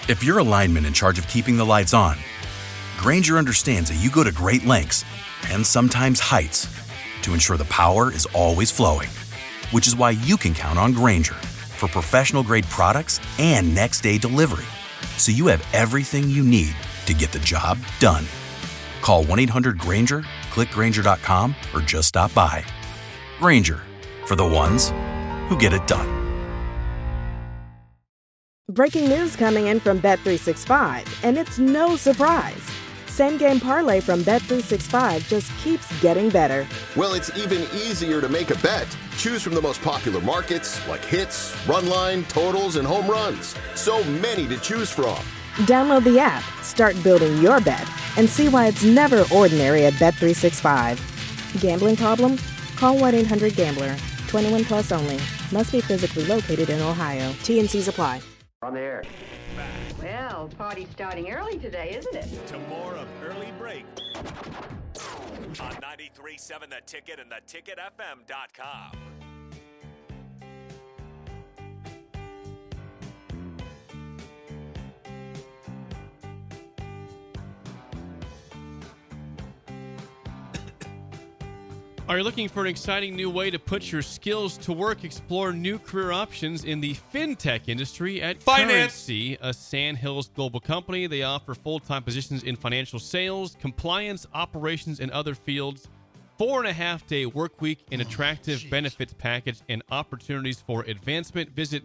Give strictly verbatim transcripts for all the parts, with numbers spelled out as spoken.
If you're a lineman in charge of keeping the lights on, Grainger understands that you go to great lengths and sometimes heights to ensure the power is always flowing, which is why you can count on Grainger for professional-grade products and next-day delivery, so you have everything you need to get the job done. Call one eight hundred Grainger, click Grainger dot com, or just stop by. Grainger, for the ones who get it done. Breaking news coming in from Bet three sixty-five, and it's no surprise. Same Game Parlay from Bet three sixty-five just keeps getting better. Well, it's even easier to make a bet. Choose from the most popular markets like hits, run line, totals, and home runs. So many to choose from. Download the app, start building your bet, and see why it's never ordinary at Bet three sixty-five. Gambling problem? Call one eight hundred gambler. twenty-one plus only. Must be physically located in Ohio. T and C's apply. On the air. Well, party's starting early today, isn't it? To more of Early Break on ninety-three point seven The Ticket and the ticket f m dot com. Are you looking for an exciting new way to put your skills to work? Explore new career options in the fintech industry at Finance. Currency, a Sandhills global company. They offer full-time positions in financial sales, compliance, operations, and other fields. Four and a half day work week, an attractive geez. benefits package, and opportunities for advancement. Visit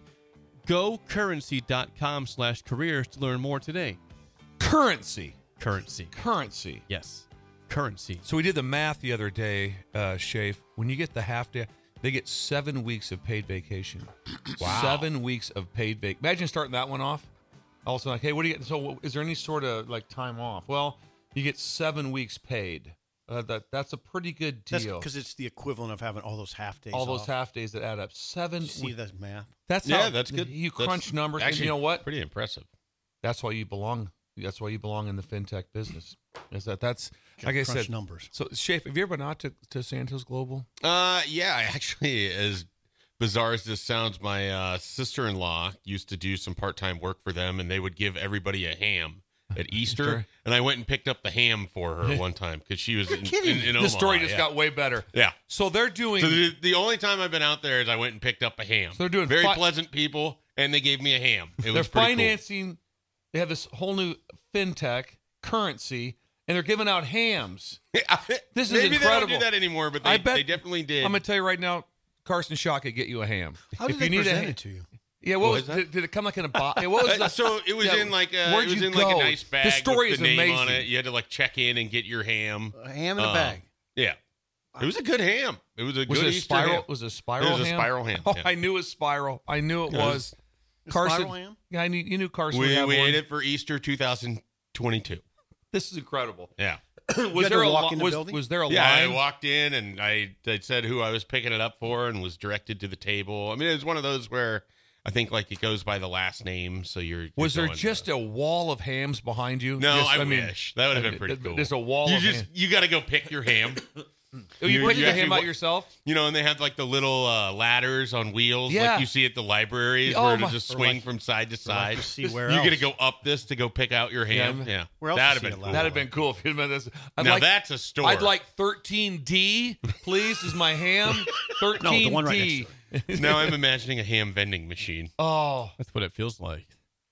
gocurrency.com slash careers to learn more today. Currency. Currency. Currency. Yes. Currency. So we did the math the other day, uh, Shafe. When you get the half day, they get seven weeks of paid vacation. Wow. Seven weeks of paid vacation. Imagine starting that one off. Also, like, hey, what do you get? So is there any sort of like time off? Well, you get seven weeks paid. Uh, that That's a pretty good deal. Because it's the equivalent of having all those half days all those off. half days that add up. Seven. You see the math? That's yeah, how, that's good. You That's crunch numbers, actually, and you know what? Pretty impressive. That's why you belong. That's why you belong in the fintech business. Is that that's like I crunch said numbers. So, Shafe, have you ever been out to to Santos Global? Uh, yeah, I actually, as bizarre as this sounds, my uh, sister-in-law used to do some part-time work for them, and they would give everybody a ham at Easter. And I went and picked up the ham for her one time because she was in, in, in Omaha. The story just yeah. got way better. Yeah. So they're doing. So the, the only time I've been out there is I went and picked up a ham. So they're doing very fi- pleasant people, and they gave me a ham. It they're was pretty financing. Cool. They have this whole new fintech currency, and they're giving out hams. This is Maybe incredible. they don't do that anymore, but they, I bet they definitely did. I'm gonna tell you right now, Carson Shaw could get you a ham. How did if they you need present a, it to you? Yeah, what, What was, is that? did, did it come like in a box? Yeah, what was Uh, the, so it was yeah, in like a where'd it was you in like go? a nice bag The story with the is name amazing. on it. You had to like check in and get your ham. A ham in a Uh, bag. Yeah, it was a good ham. It was a Was good it a Easter spiral? ham. Was it a spiral? It was a ham? spiral ham. Oh, yeah. I knew it was spiral. I knew it It was. was- Carson. Spiral ham? Yeah, I knew, you knew Carson would We have we one. ate it for Easter two thousand twenty-two. This is incredible. Yeah. was had there to a walk li- in the was, building? was there a Yeah, I line? walked in and I they said who I was picking it up for and was directed to the table. I mean, it was one of those where I think like it goes by the last name, so you're. you're Was there going just to, a wall of hams behind you? No, Just- I, mean, wish that would have been pretty it- cool. There's a wall You of just ham. you got to go pick your ham. Oh, you, you- picked you the actually ham wa- out yourself? You know, and they have like the little uh, ladders on wheels, Yeah. like you see at the libraries, Oh, where it'll my- just or swing like- from side to Like side. to see where you else. got to go up this to go pick out your ham. Yeah. Yeah, Where else that'd you have see been a cool. That'd have been cool if you'd been this. I'd Now like, that's a store. I'd like thirteen D, please, is my ham. thirteen D. No, the one right next to Now I'm imagining a ham vending machine. Oh, That's what it feels like.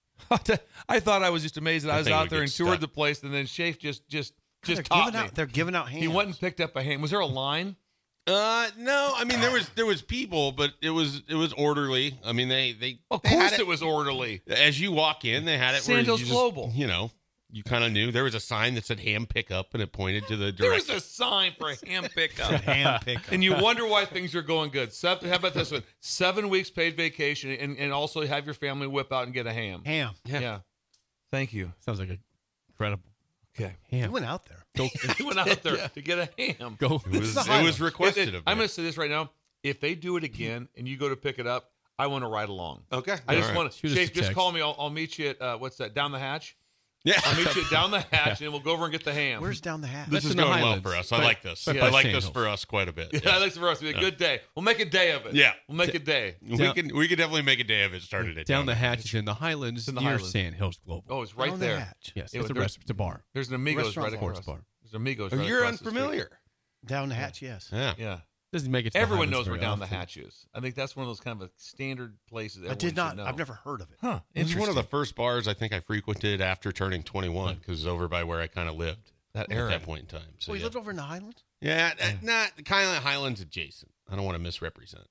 I thought I was just amazed that That I was thing out would there get and toured stuck. the place, and then Shafe just just just they're taught giving me. out. They're giving out hams. He went and picked up a ham. Was there a line? Uh, no, I mean there was there was people, but it was it was orderly. I mean they they Of they had course, it was orderly. As you walk in, they had it where you Sandoz just, Global. You know, you kind of knew there was a sign that said ham pickup, and it pointed to the There direction. was a sign for a ham pickup. ham pickup. And you wonder why things are going good. Seven, how about this one? Seven weeks paid vacation, and, and also have your family whip out and get a ham. ham. Yeah. Thank you. Sounds like a incredible. Okay. You went out there. Go, He went out there to get a ham. go. It was, the it highlight. was requested It- it- of me. I'm going to say this right now. If they do it again and you go to pick it up, I want to ride along. okay. I just All right. want to. Shoot us a Shafe, just text. call me. I'll, I'll meet you at, uh, what's that, down the hatch? Yeah. I'll meet you down the hatch, and we'll go over and get the ham. Where's down the hatch? This That's is in the going well Highlands. for us. I Right. like this. Right I by like Sand this Hills. for us quite a bit. Yeah, yes. I like for us to be a good day. We'll make a day of it. Yeah. We'll make a day. We Down- can we could definitely make a day of it. Started it Down the hatch is in the Highlands in the near Highlands. Sand Hills Global. Oh, it's right Down the there. hatch. yes, Yeah, it's a there's- rest. It's a bar. There's an Amigos Restaurant right bar. across. Bar. There's an Amigos Oh, right you're across the street. unfamiliar. Down the hatch, yes. Yeah. Yeah. Doesn't make it. To the Everyone Highlands knows where very down the often. hatch is. I think that's one of those kind of a standard places. I everyone did not. should know. I've never heard of it. Huh. It was one of the Interesting. first bars I think I frequented after turning twenty-one because it was over by where I kind of lived That at era. that point in time. So Well, you yeah, lived over in the Highlands? yeah uh, not kind of Highlands adjacent. I don't want to misrepresent.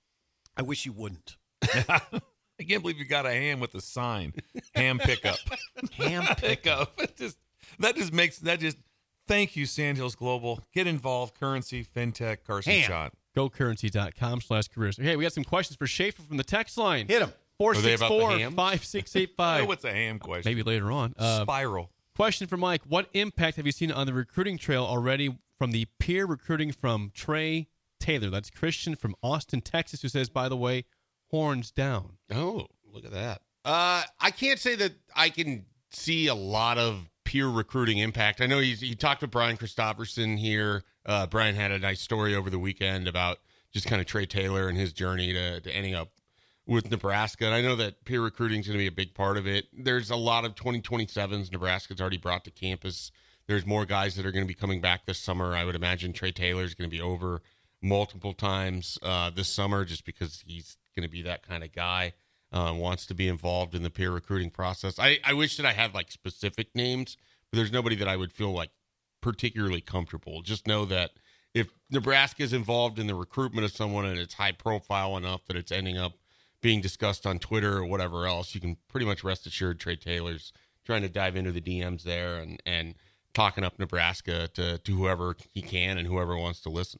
I wish you wouldn't. I can't believe you got a ham with a sign. Ham pickup. Ham pickup. It just that just makes that just. Thank you, Sandhills Global. Get involved. Currency, fintech, Carson Ham. Shot. GoCurrency.com slash careers. Hey, we got some questions for Schaefer from the text line. Hit him. four Are they six about the four, hams? five six eight Oh, five. what's a ham question? Maybe later on. Uh, Spiral. question for Mike. What impact have you seen on the recruiting trail already from the peer recruiting from Trey Taylor? That's Christian from Austin, Texas, who says, by the way, horns down. Oh, look at that. Uh, I can't say that I can see a lot of peer recruiting impact. I know he's, he talked with Brian Christopherson here. Uh, Brian had a nice story over the weekend about just kind of Trey Taylor and his journey to, to ending up with Nebraska. And I know that peer recruiting is going to be a big part of it. There's a lot of twenty twenty-sevens Nebraska's already brought to campus. There's more guys that are going to be coming back this summer. I would imagine Trey Taylor is going to be over multiple times uh, this summer just because he's going to be that kind of guy. Uh, wants to be involved in the peer recruiting process. I, I wish that I had like specific names, but there's nobody that I would feel like particularly comfortable. Just know that if Nebraska is involved in the recruitment of someone and it's high profile enough that it's ending up being discussed on Twitter or whatever else, you can pretty much rest assured Trey Taylor's trying to dive into the D Ms there and, and talking up Nebraska to, to whoever he can and whoever wants to listen.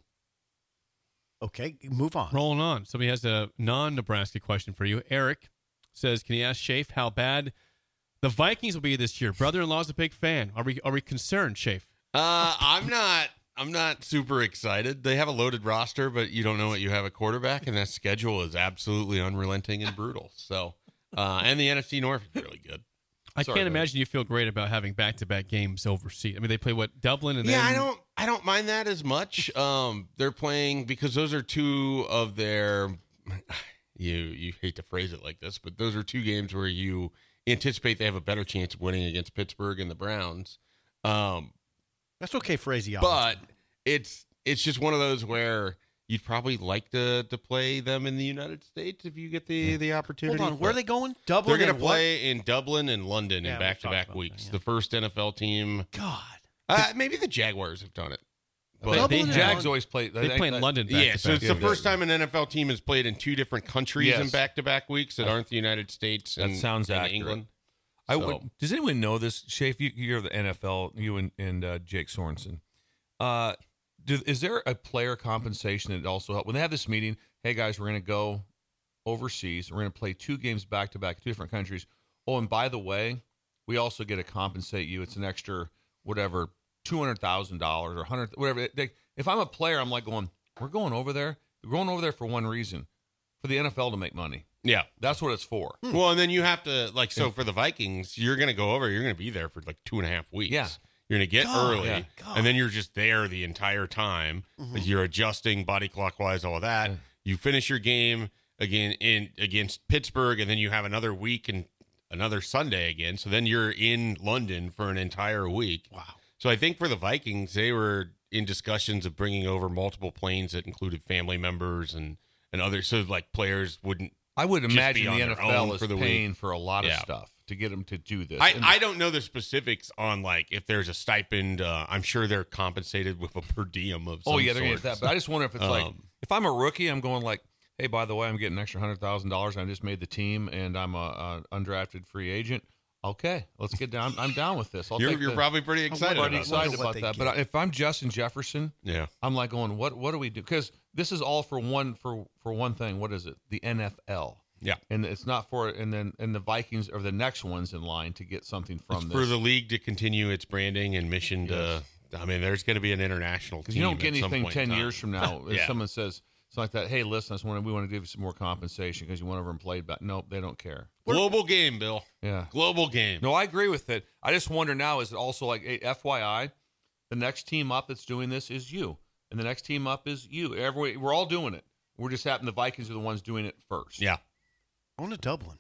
Okay, move on. Rolling on. Somebody has a non-Nebraska question for you. Eric says, can you ask Shafe how bad the Vikings will be this year? Brother-in-law's a big fan. Are we are we concerned, Shafe? Uh, I'm not. I'm not super excited. They have a loaded roster, but you don't know what you have at quarterback, and that schedule is absolutely unrelenting and brutal. So, uh, and the N F C North is really good. I Sorry, can't man. imagine you feel great about having back-to-back games overseas. I mean, they play what, Dublin, and Yeah, then I don't. I don't mind that as much. Um, they're playing because those are two of their. You you hate to phrase it like this, but those are two games where you anticipate they have a better chance of winning against Pittsburgh and the Browns. Um, That's okay phraseology. but it's it's just one of those where you'd probably like to to play them in the United States if you get the the opportunity. Hold on, where are But they going? Dublin. They're going and to what? play in Dublin and London Yeah, in we back to talked back about weeks. that, yeah. The first N F L team. God. Uh, maybe the Jaguars have done it. But They- Dublin they- and Jags London. always play. they play in London yeah, back-to-back. so it's the Yeah, first yeah. time an N F L team has played in two different countries Yes. in back to back weeks that aren't the United States. That and, sounds and accurate. England. I So- would, does anyone know this, Shafe? You, you're the N F L. You and, and uh, Jake Sorensen. Uh, do, is there a player compensation that also help when they have this meeting? Hey guys, we're going to go overseas. We're going to play two games back to back, two different countries. Oh, and by the way, we also get to compensate you. It's an extra whatever, two hundred thousand dollars or hundred whatever. They, if I'm a player, I'm like going, we're going over there. We're going over there for one reason, for the N F L to make money. Yeah. That's what it's for. Well, and then you have to like so for the Vikings, you're going to go over. You're going to be there for like two and a half weeks. Yeah. You're going to get God, early, yeah. and then you're just there the entire time. You're adjusting body clockwise, all of that. You finish your game again in against Pittsburgh, and then you have another week and another Sunday again. So then you're in London for an entire week. Wow. So I think for the Vikings, they were in discussions of bringing over multiple planes that included family members and and others, so like players wouldn't. I would just imagine be on the their N F L own is for the paying week. for a lot of Yeah. stuff to get them to do this. I, And- I don't know the specifics on like if there's a stipend. Uh, I'm sure they're compensated with a per diem of some oh yeah, they're gonna sort. get that. But I just wonder if it's like Um, if I'm a rookie, I'm going like, hey, by the way, I'm getting an extra hundred thousand dollars. I just made the team, and I'm a, a undrafted free agent. Okay, let's get down. I'm down with this. I'll You're, take you're the- probably pretty I'm excited pretty about excited that. What about they that. get. But if I'm Justin Jefferson, Yeah. I'm like going, what what do we do? Because this is all for one for for one thing. What is it? The N F L. Yeah. And it's not for and then and the Vikings are the next ones in line to get something from It's this. for the league to continue its branding and mission Yes. to. I mean, there's going to be an international team. Because you don't get at some anything point in ten time. years from now. If Yeah. someone says like that. Hey, listen, I just want to, we want to give you some more compensation because you went over and played back. Nope, they don't care. Global game, Bill. Yeah. Global game. No, I agree with it. I just wonder now, is it also like, hey, F Y I, the next team up that's doing this is you. And the next team up is you. Every, we're all doing it. We're just happening, the Vikings are the ones doing it first. Yeah. On to Dublin.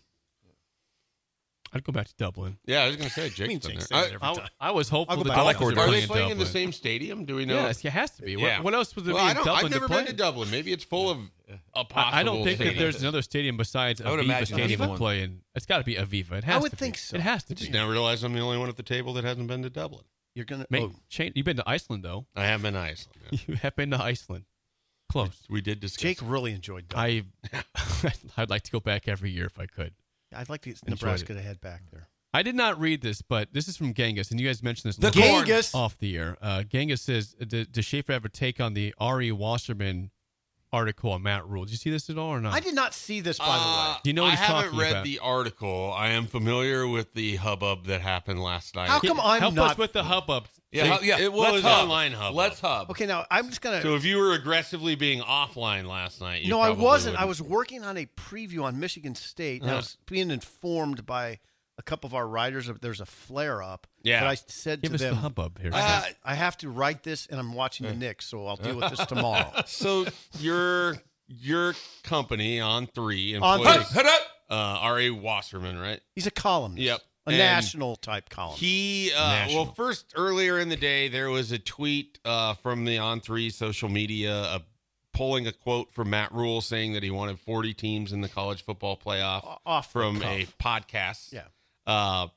I'd go back to Dublin. Yeah, I was going to say, Jake's mean, been Jake's there. there every I- time. I was hopeful I'll go the back. I like Dolphins where would Are play they in playing in the Dublin. same stadium? Do we know? Yes, it has to be. Yeah. What, what else would there Well, be I in don't, Dublin I've never to play? been to Dublin. Maybe it's full of a possible I, I don't think that stadium. there's another stadium besides I would Aviva imagine Stadium there's to one. play in. It's got to be Aviva. It has I would to think be. so. It has to Just be. now realized I'm the only one at the table that hasn't been to Dublin. You're going to. Mate, Oh, Shane, you've been to Iceland, though. I have been to Iceland. yeah. You have been to Iceland. Close. We did discuss. Jake it. really enjoyed Dublin. I, I'd like to go back every year if I could. I'd like to get Enjoyed Nebraska it. to head back there. I did not read this, but this is from Genghis, and you guys mentioned this The a little bit Genghis! off the air. Uh, Genghis says, "Does does Schaefer have a take on the Ari Wasserman article on Matt Rule? Did you see this at all or not? I did not see this, by Uh, the way. Do you know what I he's haven't talking read about? the article. I am familiar with the hubbub that happened last night. How come I'm Help not? us with the hubbub. Yeah, They- hu- yeah. it let's was hub. online hubbub. Let's hub. Okay, now I'm just going to. So if you were aggressively being offline last night, you No, I probably wasn't. I wouldn't. was working on a preview on Michigan State, and I Uh-huh. was being informed by a couple of our writers that there's a flare up. Yeah. But I said Give to us them, the hubbub here. I, have, Uh, I have to write this, and I'm watching the Knicks, so I'll deal with this tomorrow. So your your company on three On employs Hut, hut, uh, Ari Wasserman, right? He's a columnist. Yep. A And national type columnist. He uh, National. well, first earlier in the day, there was a tweet uh, from the On Three social media uh, pulling a quote from Matt Rule saying that he wanted forty teams in the college football playoff O- off the from cuff. a podcast. Yeah. Uh,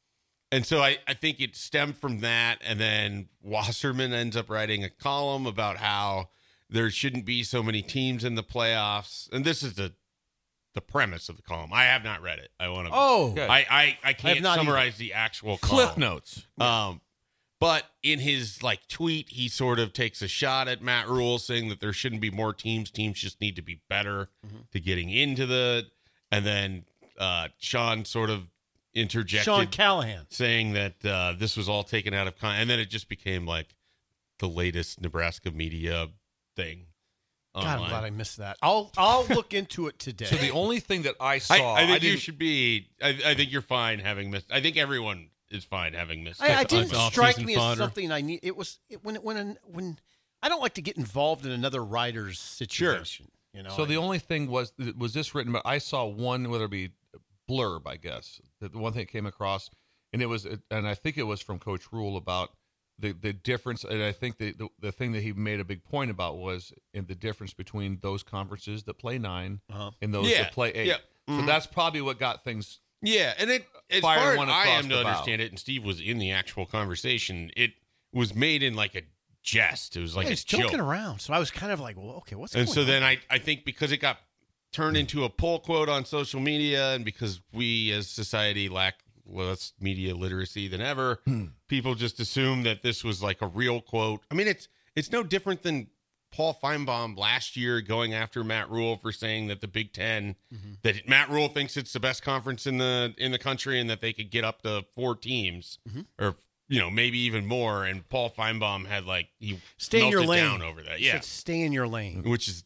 and so I, I think it stemmed from that, and then Wasserman ends up writing a column about how there shouldn't be so many teams in the playoffs, and this is the the premise of the column. I have not read it. I want to. Oh, Good. I I, I can't not summarize the actual Cliff column. notes. Um, but in his like tweet, he sort of takes a shot at Matt Rule, saying that there shouldn't be more teams. Teams just need to be better to getting into the. And then uh, Sean sort of interjected, Sean Callahan. saying that uh, this was all taken out of con. And then it just became like the latest Nebraska media thing. God, I'm online. glad I missed that. I'll I'll look into it today. So the only thing that I I, saw, I think you didn't- should be. I, I think you're fine having missed. I think everyone is fine having missed. I, I it. didn't It's strike off-season me as fodder. something I need. It was it, when when when I don't like to get involved in another writer's situation. You know. So the I- only thing was was this written? But I saw one, whether it be blurb, I guess the the one thing that came across, and it was, and I think it was from Coach Rule about the the difference. And I think the, the the thing that he made a big point about was in the difference between those conferences that play nine Uh-huh. and those Yeah, that play eight. yeah. So Mhm. that's probably what got things. Yeah, and it as Fire far as one I across am to the bow. understand it, and Steve was in the actual conversation, it was made in like a jest. It was like I a was joke. joking around. So I was kind of like, well, okay, what's And going so on? then I, I think because it got turned into a pull quote on social media, and because we as society lack less media literacy than ever, Hmm. people just assume that this was like a real quote. I mean, it's it's no different than Paul Feinbaum last year going after Matt Rule for saying that the Big Ten, Mm-hmm. that Matt Rule thinks it's the best conference in the in the country, and that they could get up to four teams, Mm-hmm. or you know maybe even more. And Paul Feinbaum had like he Stay in your melted lane. down over that. He Yeah, said, stay in your lane. which is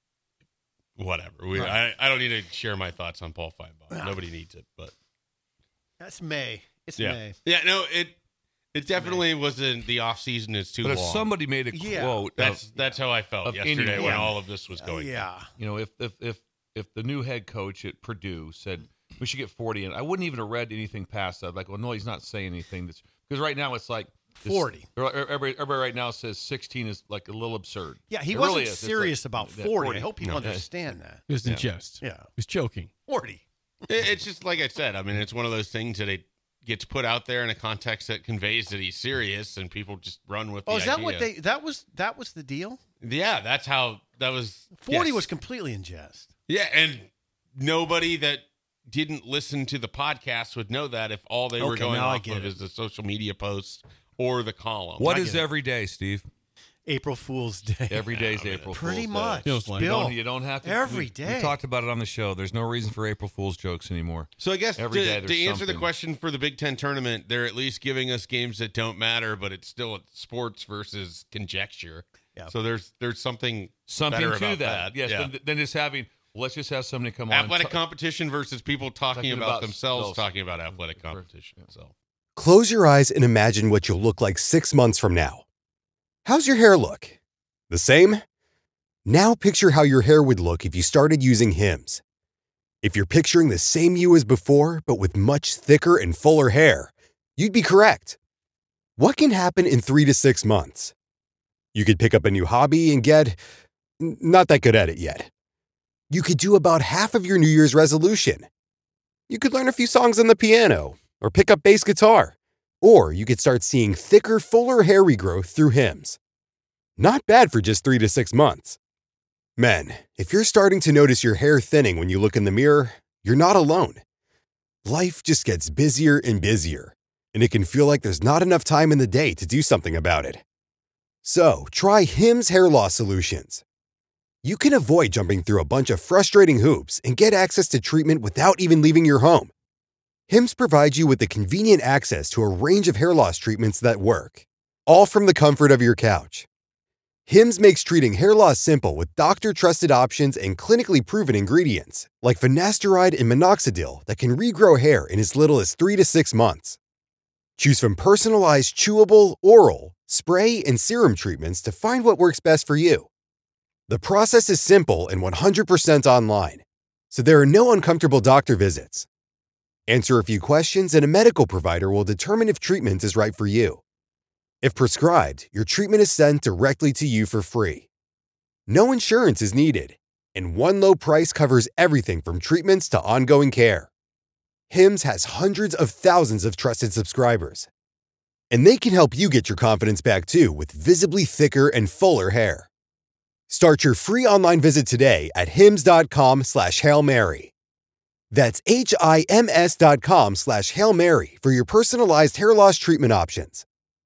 whatever. We, I, I don't need to share my thoughts on Paul Feinbaum. Nobody needs it, but That's May. It's yeah, May. yeah. No, it it definitely wasn't. The off season is too But if long. somebody made a Yeah. quote, that's of, that's how I felt of yesterday any- when yeah. all of this was Uh, going. yeah. you know, if if if if the new head coach at Purdue said we should get forty, and I wouldn't even have read anything past that. Like, well, no, he's not saying anything. That's because right now it's like this- forty. Everybody, everybody right now says sixteen is like a little absurd. Yeah, he It wasn't really is. It's serious like- about yeah, forty. I hope people No. understand that. It was in Yeah. jest. Yeah. He was joking. forty. It, it's just like I said. I mean, it's one of those things that it gets put out there in a context that conveys that he's serious, and people just run with. Oh, the is that idea. what they? That was that was the deal. Yeah, that's how that was. Forty yes. was completely in jest. Yeah, and nobody that didn't listen to the podcast would know that if all they were Okay, going now I off get of it. is the social media posts or the column. What I is get it. every day, Steve? April Fool's Day. Every day is April Pretty Fool's much. Day. Feels like- You Bill, don't, you don't have to. every we, day. We talked about it on the show. There's no reason for April Fool's jokes anymore. So I guess Every to, day to there's answer the something. question for the Big Ten tournament, they're at least giving us games that don't matter, but it's still sports versus conjecture. Yeah. So there's there's something Something better to about that. Yes. Yeah. Than, than just having, well, let's just have somebody come on. Athletic ta- competition versus people talking, Talking about, about themselves themselves. talking about athletic competition. So Close your eyes and imagine what you'll look like six months from now. How's your hair look? The same? Now picture how your hair would look if you started using Hims. If you're picturing the same you as before, but with much thicker and fuller hair, you'd be correct. What can happen in three to six months? You could pick up a new hobby and get n- not that good at it yet. You could do about half of your New Year's resolution. You could learn a few songs on the piano or pick up bass guitar. Or you could start seeing thicker, fuller hair regrowth through Hims. Not bad for just three to six months. Men, if you're starting to notice your hair thinning when you look in the mirror, you're not alone. Life just gets busier and busier, and it can feel like there's not enough time in the day to do something about it. So, try Hims Hair Loss Solutions. You can avoid jumping through a bunch of frustrating hoops and get access to treatment without even leaving your home. Hims provides you with the convenient access to a range of hair loss treatments that work, all from the comfort of your couch. Hims makes treating hair loss simple with doctor-trusted options and clinically proven ingredients, like finasteride and minoxidil that can regrow hair in as little as three to six months. Choose from personalized chewable, oral, spray, and serum treatments to find what works best for you. The process is simple and one hundred percent online, so there are no uncomfortable doctor visits. Answer a few questions and a medical provider will determine if treatment is right for you. If prescribed, your treatment is sent directly to you for free. No insurance is needed, and one low price covers everything from treatments to ongoing care. Hims has hundreds of thousands of trusted subscribers, and they can help you get your confidence back too with visibly thicker and fuller hair. Start your free online visit today at hims.com slash Hail Mary. That's H-I-M-S dot com slash Hail Mary for your personalized hair loss treatment options.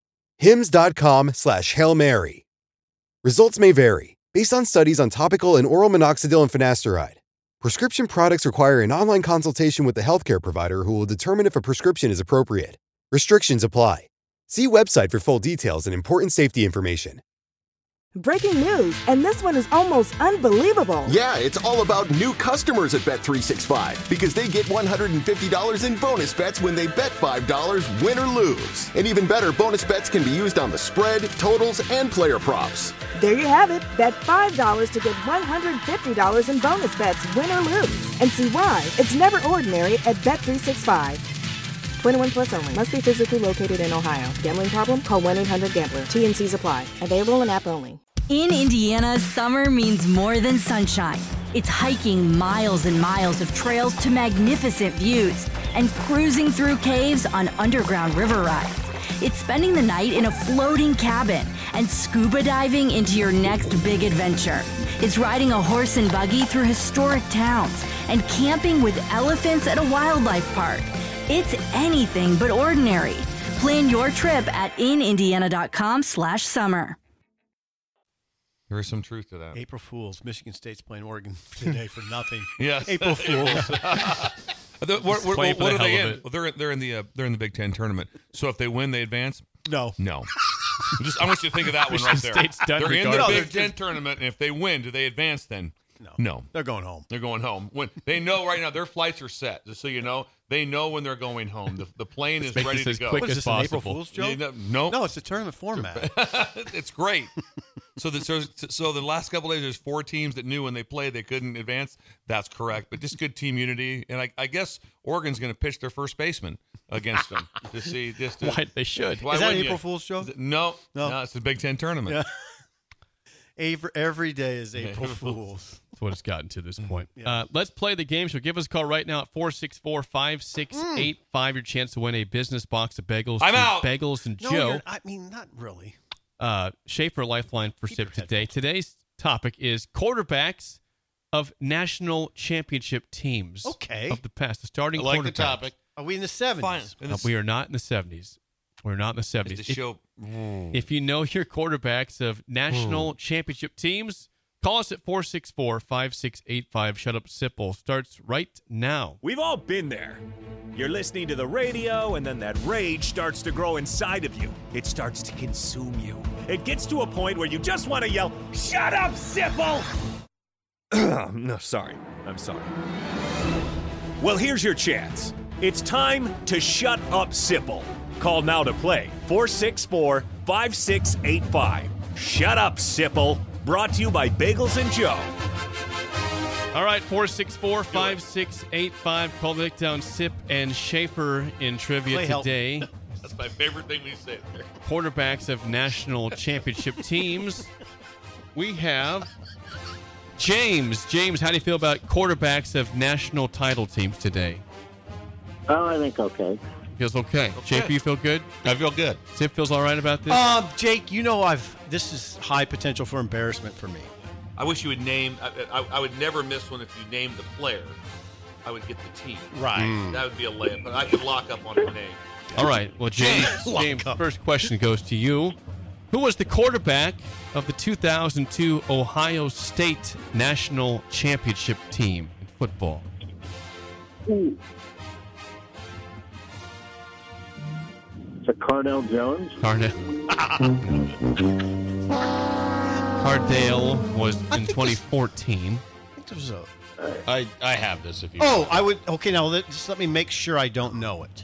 Hims.com slash Hail Mary. Results may vary based on studies on topical and oral minoxidil and finasteride. Prescription products require an online consultation with the healthcare provider who will determine if a prescription is appropriate. Restrictions apply. See website for full details and important safety information. Breaking news, and this one is almost unbelievable. Yeah, it's all about new customers at Bet three sixty-five because they get one hundred fifty dollars in bonus bets when they bet five dollars, win or lose. And even better, bonus bets can be used on the spread, totals, and player props. There you have it. Bet five dollars to get one hundred fifty dollars in bonus bets, win or lose. And see why it's never ordinary at Bet three sixty-five. twenty-one plus only. Must be physically located in Ohio. Gambling problem? Call one eight hundred gambler. T and C's apply. Available in app only. In Indiana, summer means more than sunshine. It's hiking miles and miles of trails to magnificent views and cruising through caves on underground river rides. It's spending the night in a floating cabin and scuba diving into your next big adventure. It's riding a horse and buggy through historic towns and camping with elephants at a wildlife park. It's anything but ordinary. Plan your trip at inindiana.com slash summer. There is some truth to that. April Fools. Michigan State's playing Oregon today for nothing. Yes. April Fools. The- what what- Playing for what the are they hell in? of it. Well, they're they're in the uh, they're in the Big Ten tournament. So if they win, they advance. No. No. Just I want you to think of that one right Michigan there. State's done They're in the regardless. Big Ten tournament, and if they win, do they advance then? No. No. They're going home. They're going home. When they know right now, their flights are set. Just so you know, they know when they're going home. The, the plane is make ready this to as go. quick What as is this, an April possible. Fool's joke? Yeah, no, No, it's a tournament format. it's great. So, the, so, so the last couple of days, there's four teams that knew when they played they couldn't advance. That's correct, but just good team unity, and I, I guess Oregon's going to pitch their first baseman against them to see. Just to, Why they should. Why Is that an wouldn't April you? Fool's joke? Is it- no, No. no, it's the Big Ten tournament. Yeah. Every, every day is April April Fools. Fools. That's what it's gotten to this point. Yeah. Uh, let's play the game. So give us a call right now at four six four, five six eight five. Your chance to win a business box of bagels. I'm to out. Bagels and No, Joe. you're- I mean, not really. Uh, Schaefer Lifeline for Keep Sip your today. headphones. Today's topic is quarterbacks of national championship teams. Okay. Of the past. The starting I like the quarterbacks. topic. Are we in the seventies? Fine. And Uh, this we are not in the seventies. We're not in the seventies. is the show. If you know your quarterbacks of national championship teams, Call us at four six four, five six eight five. Shut Up Sipple starts right now. We've all been there. You're listening to the radio, and then that rage starts to grow inside of you. It starts to consume you. It gets to a point where you just want to yell, "Shut up, Sipple!" No, sorry. I'm sorry. Well, here's your chance. It's time to shut up, Sipple. Call now to play. four six four, five six eight five. Shut up, Sipple. Brought to you by Bagels and Joe. All right, four six four, five six eight five. Call Nick down, Sip and Schaefer in trivia Play help. today. That's my favorite thing we say. Quarterbacks of national championship teams. We have James. James, how do you feel about quarterbacks of national title teams today? Oh, I think okay. Feels okay. okay. Schaefer, you feel good? I feel good. Sip feels all right about this? Um, Jake, you know I've this is high potential for embarrassment for me. I wish you would name. I, I, I would never miss one if you named the player. I would get the team. Right. Mm. That would be a layup, but I could lock up on a name. All right. Well, James, James, first question goes to you. Who was the quarterback of the two thousand two Ohio State National Championship team in football? Ooh. Is it Cardale Jones? Cardale. Cardale was in twenty fourteen. I think there was a. I, I have this if you Oh, want. I would. Okay, now let, just let me make sure I don't know it.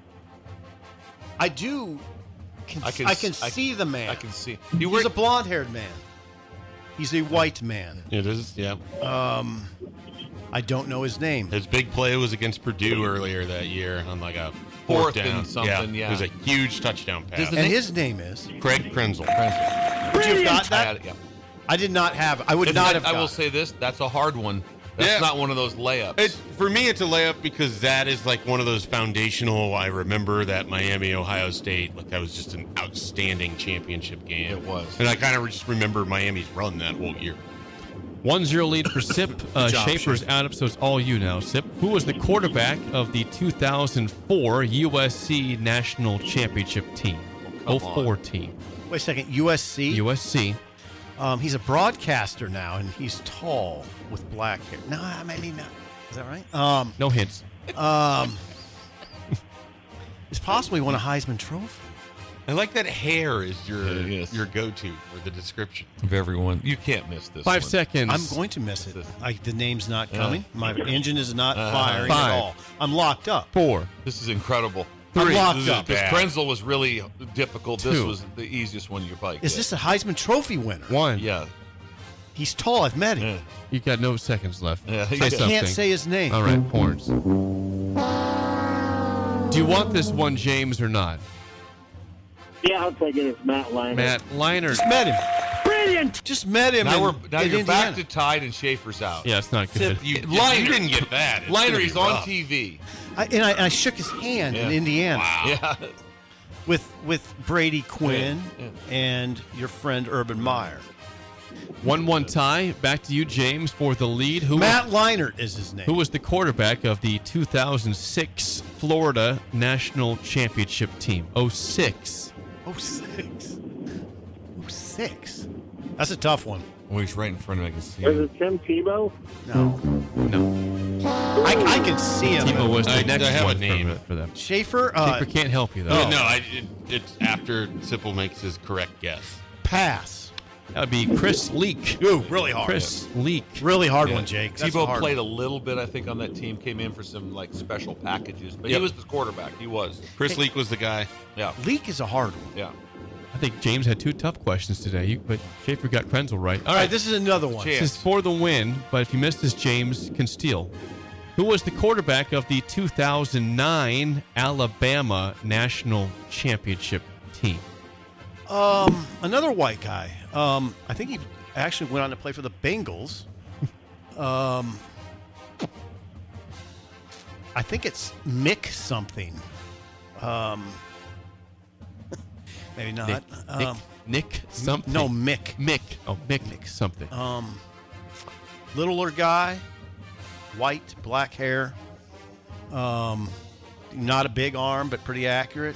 I do. Can, I can. I can I, see the man. I can see. He was a blonde-haired man. He's a white man. It is, yeah. Um, I don't know his name. His big play was against Purdue earlier that year on like a Fourth fourth down. and something, yeah. It was a huge touchdown pass. And his name is Craig Krenzel. Would you have got I, that? had it, yeah. I did not have. I would If not that- have. I will got it. say this: that's a hard one. That's Yeah. not one of those layups. It, for me, it's a layup because that is like one of those foundational. I remember that Miami, Ohio State. Like that was just an outstanding championship game. It was. and I kind of just remember Miami's run that whole year. one zero lead for Sip. Uh, job, Schaefer's out of, so it's all you now, Sip. Who was the quarterback of the two thousand four U S C National Championship team? Oh, oh come four on. team. Wait a second. U S C. U S C. Um, he's a broadcaster now, and he's tall with black hair. No, maybe not. Is that right? Um, No hints. um, he's possibly won a Heisman Trophy. I like that hair is your Yeah, yes. your go to for the description. of everyone, you can't miss this. Five one. seconds. I'm going to miss it. I, the name's not Yeah. coming. My engine is not Uh, firing Five. at all. I'm locked up. Four. This is incredible. I'm locked This is up. Because bad. Krenzel was really difficult. This Two. was the easiest one you probably Is get. this a Heisman Trophy winner? One. Yeah. He's tall. I've met him. Yeah. You got no seconds left. Yeah, Say you I got- something. can't say his name. All right, horns. Do you want this one, James, or not? Yeah, I'll take it. It's Matt Leinart. Matt Leinart. Just met him. Brilliant. Just met him. Now in, we're now in you're Indiana. back to tied and Schaefer's out. Yeah, it's not good. You, Leinart. you didn't get that. It's Liner, gonna be he's on rough. T V. I, and I, I shook his hand in Yeah. Indiana Yeah. with with Brady Quinn Yeah, and your friend Urban Meyer. one one tie. Back to you, James, for the lead. Who Matt was, Leinart is his name. who was the quarterback of the two thousand six Florida National Championship team? oh six. Oh six. Oh six. That's a tough one. Oh, he's right in front of me. I can see Was him. it Tim Tebow? No. No. I, I can see him. Tebow was the I- next I have a one name. for, for them. Schaefer. Uh, Schaefer can't help you, though. Yeah, no, I, it, it's after Sipple makes his correct guess. pass. That would be Chris Leak. Ooh, really hard. Chris Leak. Really hard Yeah. one, Jake. That's a Tebow hard played one. a little bit, I think, on that team. Came in for some like special packages, but Yep. he was the quarterback. He was. Chris Leak was the guy. Yeah. Leak is a hard one. Yeah. I think James had two tough questions today, you, but Schaefer got Krenzel right. All right, this is another one. Chance. This is for the win, but if you missed this, James can steal. Who was the quarterback of the two thousand nine Alabama National Championship team? Um, another white guy. Um, I think he actually went on to play for the Bengals. um, I think it's Mick something. Um, maybe not. Nick, Nick, um, Nick something. no, Mick. Mick. Oh, Mick, Mick something. Um, littler guy, white, black hair. Um, not a big arm, but pretty accurate.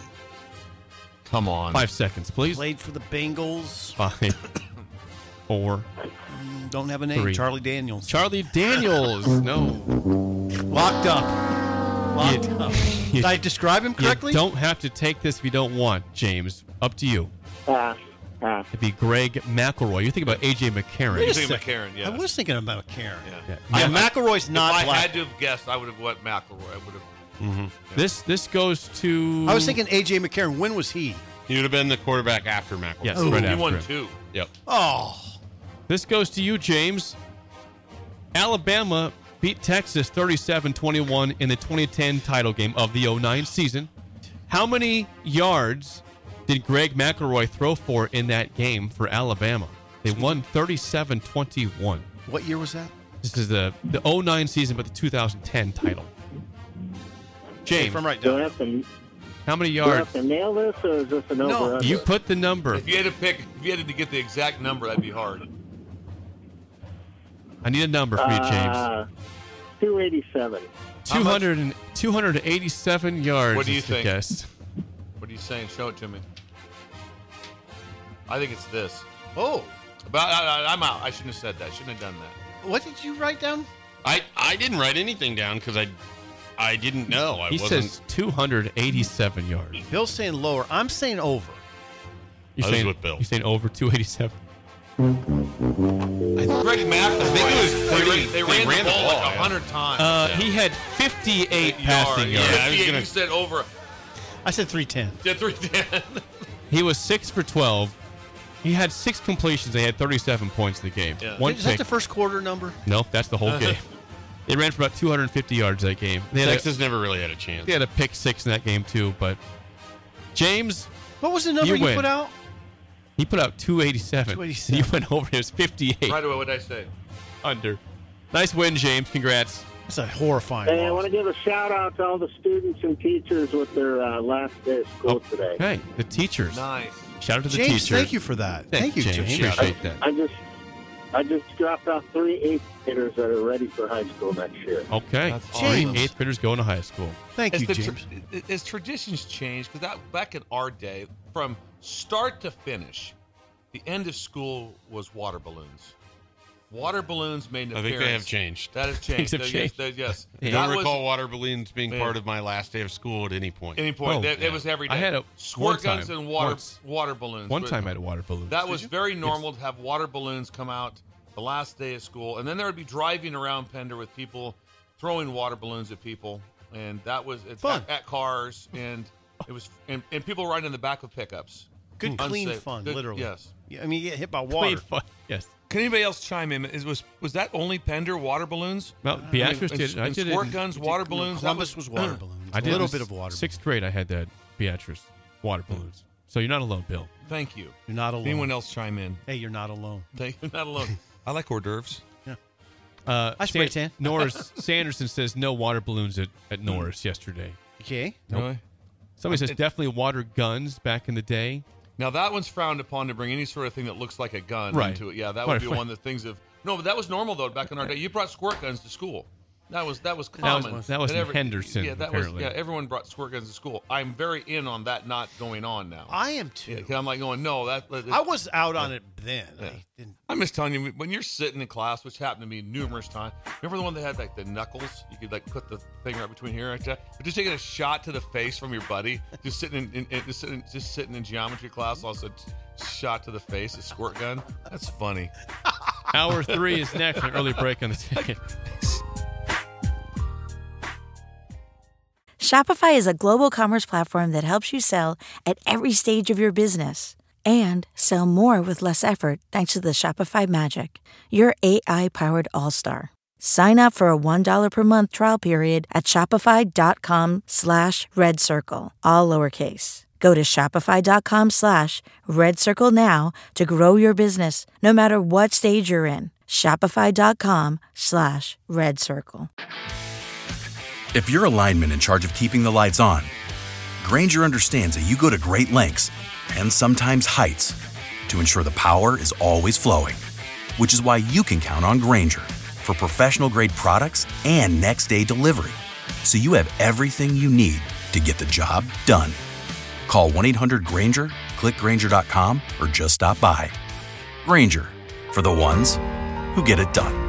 Come on. Five seconds, please. Played for the Bengals. Five, four, Don't have a name. Three. Charlie Daniels. Charlie Daniels. No. Locked up. Locked You- up. you- Did I describe him correctly? You don't have to take this if you don't want, James. Up to you. Pass. Pass. It'd be Greg McElroy. You think about A J McCarron. Wait a Think second. McCarron, yeah. I was thinking about McCarron. Yeah. Yeah. Yeah, McElroy's not if I black. had to have guessed, I would have went McElroy. I would have. Mm-hmm. This this goes to. I was thinking A J McCarron. When was he? He would have been the quarterback after McElroy. Yes, Ooh. right He after won him. two. Yep. Oh. This goes to you, James. Alabama beat Texas thirty-seven twenty-one in the twenty ten title game of the oh nine season. How many yards did Greg McElroy throw for in that game for Alabama? They won thirty-seven twenty-one. What year was that? This is the, the oh nine season, but the two thousand ten title. James, From right Do I down. have to, how many do I yards? have to nail this, or is this an No, over? under? You put the number. If you had to pick, if you had to get the exact number, that'd be hard. I need a number for you, James. Uh, two eighty-seven. two hundred and, two hundred eighty-seven yards. What do you is the think? guess. What are you saying? Show it to me. I think it's this. Oh. But I, I, I'm out. I shouldn't have said that. I shouldn't have done that. What did you write down? I, I didn't write anything down because I I didn't know. I He wasn't. says two hundred eighty-seven yards. Bill's saying lower. I'm saying over. You're I was saying, with Bill. You're saying over two eighty-seven. Greg McElroy. I think it was They, pretty- ran, they they ran, ran the the ball, ball, like a yeah. hundred times. Uh, Yeah. He had fifty-eight passing Yeah, yards. I was yeah, gonna- you said over. I said three ten. Yeah, three ten. He was six for twelve. He had six completions. They had thirty-seven points in the game. Yeah. One Is that pick. the first quarter number? No, that's the whole game. They ran for about two hundred fifty yards that game. They had, Texas a, never really had a chance. they had a pick six in that game too. But James, What was the number You you, win. put out? he put out two eighty-seven. two eighty-seven. You went over. It was fifty-eight Right away, what did I say? under. Nice win, James. Congrats. That's a horrifying Hey, I loss. want to give a shout out to all the students and teachers with their uh, last day of school today. Okay, the teachers. Nice. Shout out to the James, teachers. thank you for that. Thank, you, James. Appreciate that. I just, I just dropped off three eighth graders that are ready for high school next year. Okay, That's three awesome. eighth graders going to high school. Thank As, you, the James. tra- as traditions change, because that back in our day, from start to finish, the end of school was water balloons. Water balloons made an I think appearance. they have changed. That has Things changed. have Uh, changed. Yes, that- yes. I That don't was- recall water balloons being Man. part of my last day of school at any point. Any point, Oh, that, yeah. it was every day. I had a- squirt one guns time, and water once. water balloons. One But time I had a water balloon. That was very normal to have water balloons come out the last day of school, and then there would be driving around Pender with people throwing water balloons at people, and that was it's Fun. At, at cars, and it was and, and people riding in the back of pickups. Good, clean Unsafe. fun, Good- literally. Yes. Yeah, I mean, you get hit by Clean water. fun. Yes. Can anybody else chime in? Is was was that only Pender water balloons? Well, Beatrice and, did. I and did it. squirt in- guns, water No, balloons. that Columbus was water balloons. I did a little in bit of water. Sixth grade, I had that Beatrice water balloons. So you're not alone, Bill. Thank you. You're not alone. Anyone else chime in? Hey, you're not alone. Thank you. Not alone. I like hors d'oeuvres. Uh, I spray San- tan. Norris Sanderson says no water balloons at, at Norris yesterday. Okay. Nope. Really? Somebody says It- definitely water guns back in the day. Now that one's frowned upon to bring any sort of thing that looks like a gun Right. into it. Yeah, that Right, would be right. one of the things of no, but that was normal though back in our day. You brought squirt guns to school. That was that was That was- common. that was And in Henderson, Yeah, that apparently. was yeah. Everyone brought squirt guns to school. I'm very in on that not going on now. I am too. Yeah, 'cause I'm like going no. That, that I was out on it then. Yeah. I didn't. I'm just telling you, when you're sitting in class, which happened to me numerous times. Remember the one that had like the knuckles? You could like put the thing right between here, right there. But just taking a shot to the face from your buddy, just sitting in, in, in just sitting, just sitting in geometry class, also shot to the face, a squirt gun. That's funny. Hour three is next. An early break on the ticket. Shopify is a global commerce platform that helps you sell at every stage of your business and sell more with less effort thanks to the Shopify magic. Your A I-powered all-star. Sign up for a one dollar per month trial period at shopify.com slash red circle, all lowercase. Go to shopify.com slash red circle now to grow your business no matter what stage you're in. Shopify.com slash red circle. If you're a lineman in charge of keeping the lights on, Grainger understands that you go to great lengths and sometimes heights to ensure the power is always flowing, which is why you can count on Grainger for professional-grade products and next-day delivery, so you have everything you need to get the job done. Call one eight hundred Grainger, click Grainger dot com, or just stop by. Grainger, for the ones who get it done.